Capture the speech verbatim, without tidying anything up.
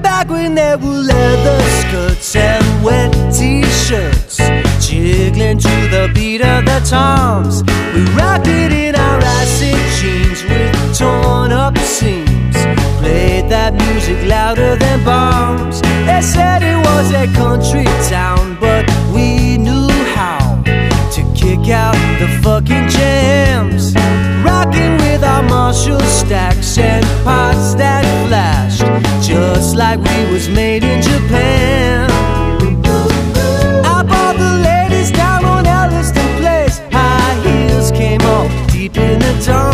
back when there were leather skirts and wet t-shirts, jiggling to the beat of the toms. We rocked it in our acid jeans with torn up seams, played that music louder than bombs. They said it was a country town, but we knew how to kick out the fucking jams. Rocking with our Marshall stacks and pots that flashed, just like we was made in Japan. I bought the ladies down on Elliston Place. High heels came off deep in the dawn.